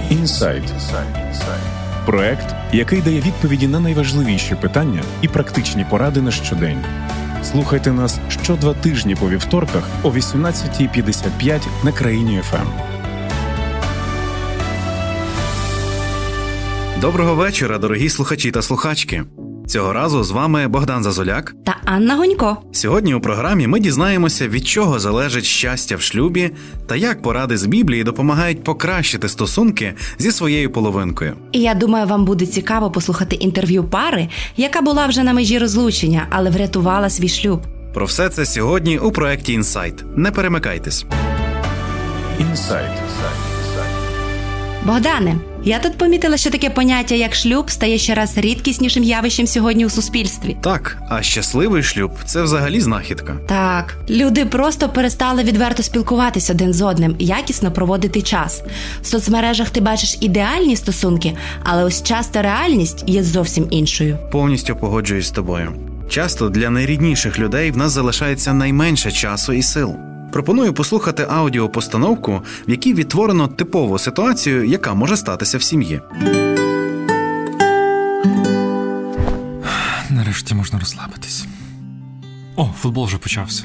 Інсайт. Проект, який дає відповіді на найважливіші питання і практичні поради на щодень. Слухайте нас що 2 тижні по вівторках о 18:55 на Країні ФМ. Доброго вечора, дорогі слухачі та слухачки. Цього разу з вами Богдан Зазуляк та Анна Гонько. Сьогодні у програмі ми дізнаємося, від чого залежить щастя в шлюбі та як поради з Біблії допомагають покращити стосунки зі своєю половинкою. І я думаю, вам буде цікаво послухати інтерв'ю пари, яка була вже на межі розлучення, але врятувала свій шлюб. Про все це сьогодні у проєкті «Інсайт». Не перемикайтесь. Інсайт. Богдане, я тут помітила, що таке поняття, як шлюб, стає ще раз рідкіснішим явищем сьогодні у суспільстві. Так, а щасливий шлюб – це взагалі знахідка. Так, люди просто перестали відверто спілкуватись один з одним, якісно проводити час. В соцмережах ти бачиш ідеальні стосунки, але ось часто реальність є зовсім іншою. Повністю погоджуюсь з тобою. Часто для найрідніших людей в нас залишається найменше часу і сил. Пропоную послухати аудіопостановку, в якій відтворено типову ситуацію, яка може статися в сім'ї. Нарешті можна розслабитись. О, футбол вже почався.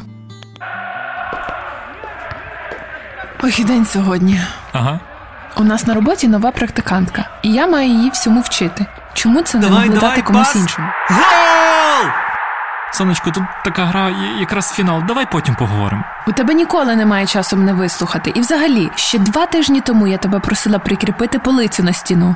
Ох, і день сьогодні. Ага. У нас на роботі нова практикантка, і я маю її всьому вчити. Чому це не могло дати комусь іншому? Гол! Сонечко, тут така гра, якраз фінал. Давай потім поговоримо. У тебе ніколи немає часу мене вислухати. І взагалі, ще 2 тижні тому я тебе просила прикріпити полицю на стіну.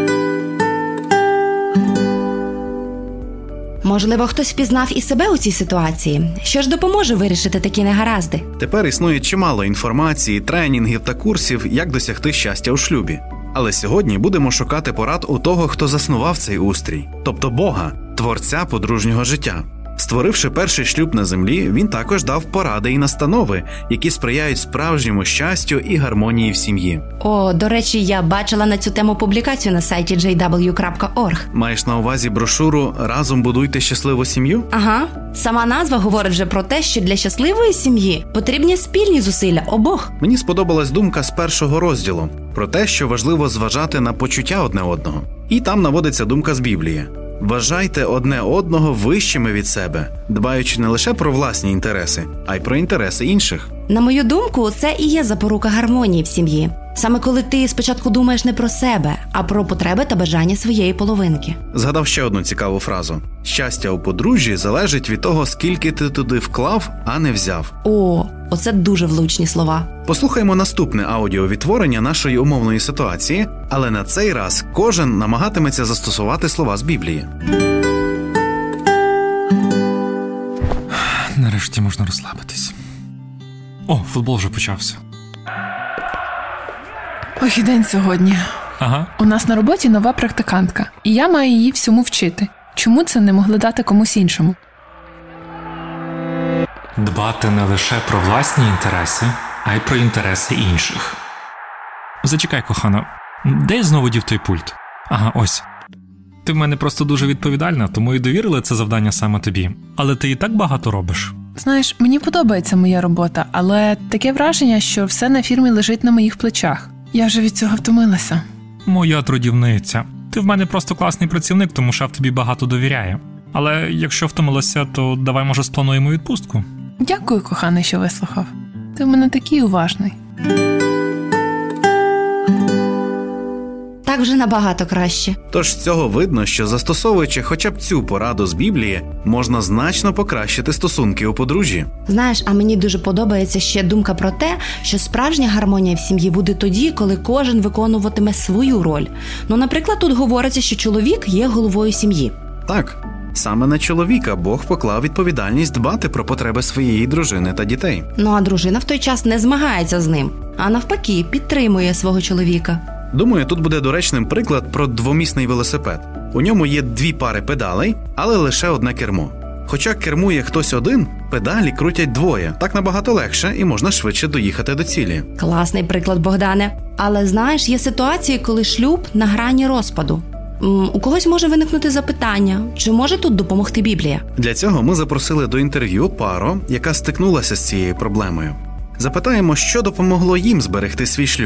Можливо, хтось впізнав і себе у цій ситуації. Що ж допоможе вирішити такі негаразди? Тепер існує чимало інформації, тренінгів та курсів, як досягти щастя у шлюбі. Але сьогодні будемо шукати порад у того, хто заснував цей устрій, тобто Бога, творця подружнього життя. Створивши перший шлюб на землі, він також дав поради і настанови, які сприяють справжньому щастю і гармонії в сім'ї. О, до речі, я бачила на цю тему публікацію на сайті jw.org. Маєш на увазі брошуру «Разом будуйте щасливу сім'ю»? Ага. Сама назва говорить вже про те, що для щасливої сім'ї потрібні спільні зусилля обох. Мені сподобалась думка з першого розділу про те, що важливо зважати на почуття одне одного. І там наводиться думка з Біблії. Вважайте одне одного вищими від себе, дбаючи не лише про власні інтереси, а й про інтереси інших. На мою думку, це і є запорука гармонії в сім'ї. Саме коли ти спочатку думаєш не про себе, а про потреби та бажання своєї половинки. Згадав ще одну цікаву фразу. Щастя у подружжі залежить від того, скільки ти туди вклав, а не взяв. О, оце дуже влучні слова. Послухаймо наступне аудіовідтворення нашої умовної ситуації, але на цей раз кожен намагатиметься застосувати слова з Біблії. Нарешті можна розслабитись. О, футбол вже почався. Ох, і день сьогодні. Ага. У нас на роботі нова практикантка, і я маю її всьому вчити. Чому це не могли дати комусь іншому? Дбати не лише про власні інтереси, а й про інтереси інших. Зачекай, кохана, де я знову дів той пульт? Ага, ось. Ти в мене просто дуже відповідальна, тому і довірили це завдання саме тобі. Але ти і так багато робиш. Знаєш, мені подобається моя робота, але таке враження, що все на фірмі лежить на моїх плечах. Я вже від цього втомилася. Моя трудівниця. Ти в мене просто класний працівник, тому шеф тобі багато довіряє. Але якщо втомилася, то давай, може, сплануємо відпустку. Дякую, коханий, що вислухав. Ти в мене такий уважний. Так вже набагато краще. Тож з цього видно, що застосовуючи хоча б цю пораду з Біблії, можна значно покращити стосунки у подружжі. Знаєш, а мені дуже подобається ще думка про те, що справжня гармонія в сім'ї буде тоді, коли кожен виконуватиме свою роль. Ну, наприклад, тут говориться, що чоловік є головою сім'ї. Так, саме на чоловіка Бог поклав відповідальність дбати про потреби своєї дружини та дітей. Ну, а дружина в той час не змагається з ним, а навпаки, підтримує свого чоловіка. Думаю, тут буде доречним приклад про двомісний велосипед. У ньому є 2 пари педалей, але лише одне кермо. Хоча кермує хтось один, педалі крутять 2. Так набагато легше і можна швидше доїхати до цілі. Класний приклад, Богдане. Але знаєш, є ситуації, коли шлюб на грані розпаду. У когось може виникнути запитання, чи може тут допомогти Біблія? Для цього ми запросили до інтерв'ю пару, яка стикнулася з цією проблемою. Запитаємо, що допомогло їм зберегти свій шлюб.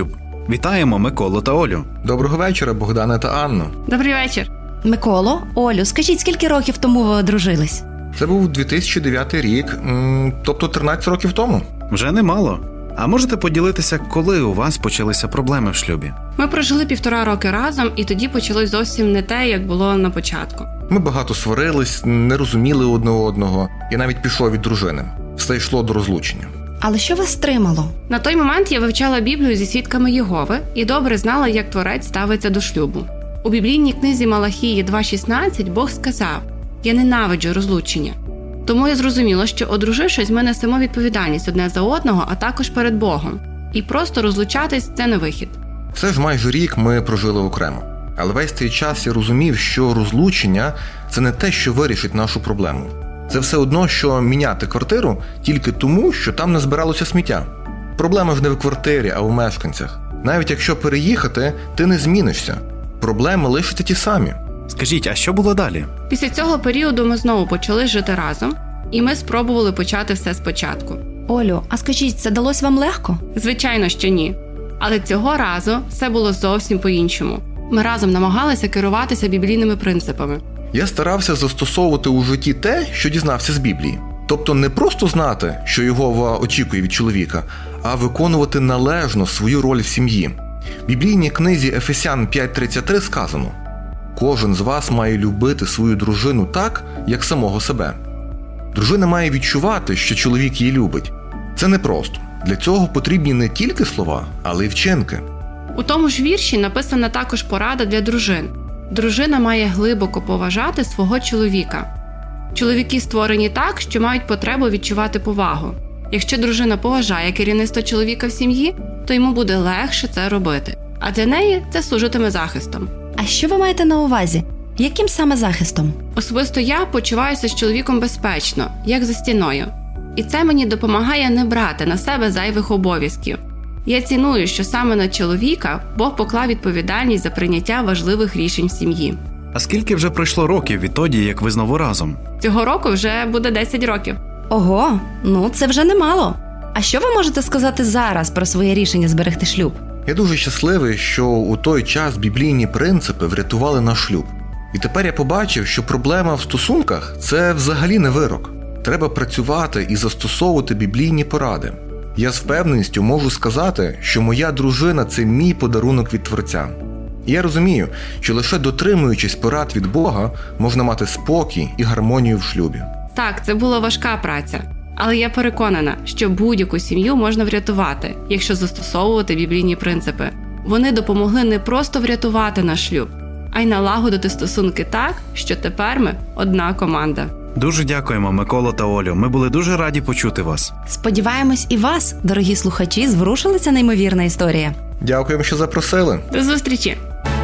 Вітаємо Миколу та Олю. Доброго вечора, Богдане та Анно. Добрий вечір. Миколо, Олю, скажіть, скільки років тому ви одружились? Це був 2009 рік, тобто 13 років тому. Вже немало. А можете поділитися, коли у вас почалися проблеми в шлюбі? Ми прожили 1,5 роки разом, і тоді почалось зовсім не те, як було на початку. Ми багато сварились, не розуміли одне одного. Я навіть пішов від дружини. Все йшло до розлучення. Але що вас стримало? На той момент я вивчала Біблію зі свідками Єгови і добре знала, як Творець ставиться до шлюбу. У біблійній книзі Малахії 2.16 Бог сказав: «Я ненавиджу розлучення». Тому я зрозуміла, що, одружившись, ми несемо відповідальність одне за одного, а також перед Богом. І просто розлучатись – це не вихід. Все ж майже рік ми прожили окремо. Але весь цей час я розумів, що розлучення – це не те, що вирішить нашу проблему. Це все одно, що міняти квартиру тільки тому, що там не збиралося сміття. Проблема ж не в квартирі, а в мешканцях. Навіть якщо переїхати, ти не змінишся. Проблеми лишаться ті самі. Скажіть, а що було далі? Після цього періоду ми знову почали жити разом, і ми спробували почати все спочатку. Олю, а скажіть, це далось вам легко? Звичайно, що ні. Але цього разу все було зовсім по-іншому. Ми разом намагалися керуватися біблійними принципами. Я старався застосовувати у житті те, що дізнався з Біблії. Тобто не просто знати, що Єгова очікує від чоловіка, а виконувати належно свою роль в сім'ї. В біблійній книзі Ефесян 5.33 сказано: «Кожен з вас має любити свою дружину так, як самого себе». Дружина має відчувати, що чоловік її любить. Це непросто. Для цього потрібні не тільки слова, але й вчинки. У тому ж вірші написана також порада для дружин. Дружина має глибоко поважати свого чоловіка. Чоловіки створені так, що мають потребу відчувати повагу. Якщо дружина поважає керівництво чоловіка в сім'ї, то йому буде легше це робити. А для неї це служитиме захистом. А що ви маєте на увазі? Яким саме захистом? Особисто я почуваюся з чоловіком безпечно, як за стіною. І це мені допомагає не брати на себе зайвих обов'язків. Я ціную, що саме на чоловіка Бог поклав відповідальність за прийняття важливих рішень в сім'ї. А скільки вже пройшло років відтоді, як ви знову разом? Цього року вже буде 10 років. Ого, ну це вже немало. А що ви можете сказати зараз про своє рішення зберегти шлюб? Я дуже щасливий, що у той час біблійні принципи врятували наш шлюб. І тепер я побачив, що проблема в стосунках – це взагалі не вирок. Треба працювати і застосовувати біблійні поради. Я з впевненістю можу сказати, що моя дружина – це мій подарунок від Творця. І я розумію, що лише дотримуючись порад від Бога, можна мати спокій і гармонію в шлюбі. Так, це була важка праця. Але я переконана, що будь-яку сім'ю можна врятувати, якщо застосовувати біблійні принципи. Вони допомогли не просто врятувати наш шлюб, а й налагодити стосунки так, що тепер ми одна команда. Дуже дякуємо, Миколо та Олю. Ми були дуже раді почути вас. Сподіваємось, і вас, дорогі слухачі, зворушила ця неймовірна історія. Дякуємо, що запросили. До зустрічі!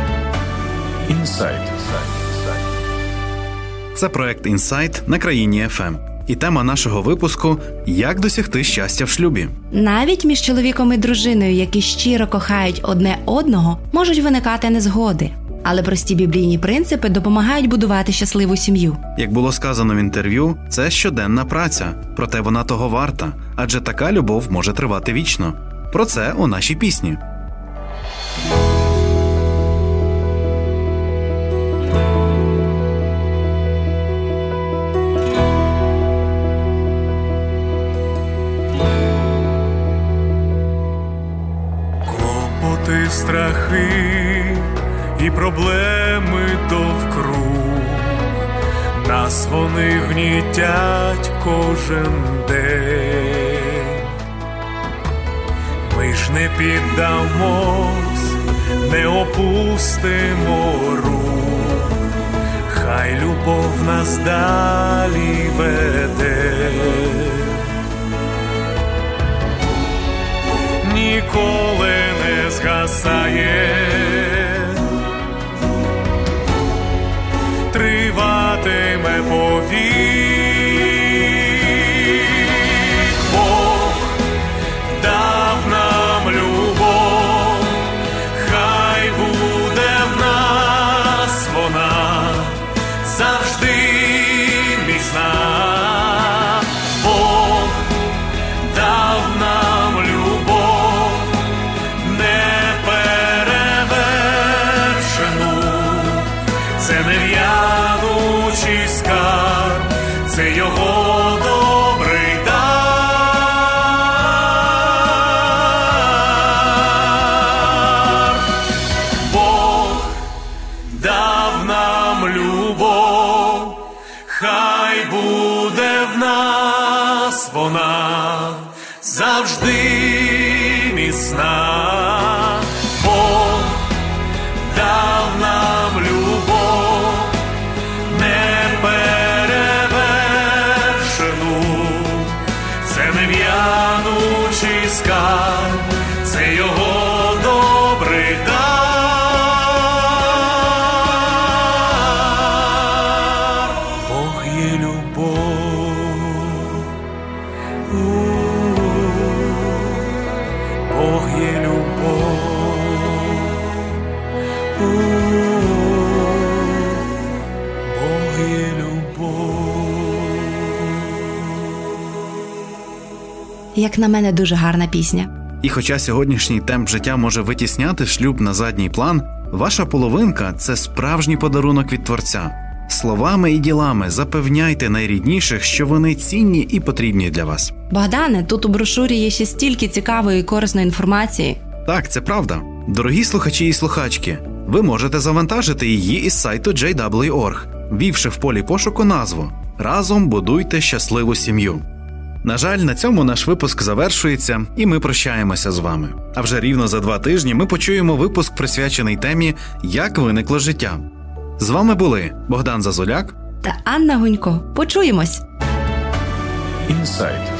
Інсайт. Це проект «Інсайт» на Країні ФМ. І тема нашого випуску – «Як досягти щастя в шлюбі». Навіть між чоловіком і дружиною, які щиро кохають одне одного, можуть виникати незгоди. Але прості біблійні принципи допомагають будувати щасливу сім'ю. Як було сказано в інтерв'ю, це щоденна праця, проте вона того варта, адже така любов може тривати вічно. Про це у нашій пісні. Клопоти, страхи і проблеми довкруг, нас вони гнітять кожен день. Ми ж не піддамось, не опустимо рук, хай любов нас далі веде. Ніколи не згасає, триватиме повік. Бог дав нам любов, хай буде в нас вона завжди міцна. Бог дав нам любов, не скарб, це його добрий дар. Бог дав нам любов, хай буде в нас вона завжди міцна. Бог дав нам любов неперевершену, це нев'янучий скарб, це його добрий дар. Бог є любов, Бог є любов, Бог є любов. Як на мене, дуже гарна пісня. І хоча сьогоднішній темп життя може витісняти шлюб на задній план, ваша половинка – це справжній подарунок від Творця. Словами і ділами запевняйте найрідніших, що вони цінні і потрібні для вас. Богдане, тут у брошурі є ще стільки цікавої і корисної інформації. Так, це правда. Дорогі слухачі і слухачки, ви можете завантажити її із сайту JW.org, ввівши в полі пошуку назву «Разом будуйте щасливу сім'ю». На жаль, на цьому наш випуск завершується, і ми прощаємося з вами. А вже рівно за 2 тижні ми почуємо випуск, присвячений темі «Як виникло життя». З вами були Богдан Зазуляк та Анна Гунько. Почуємось! Інсайт.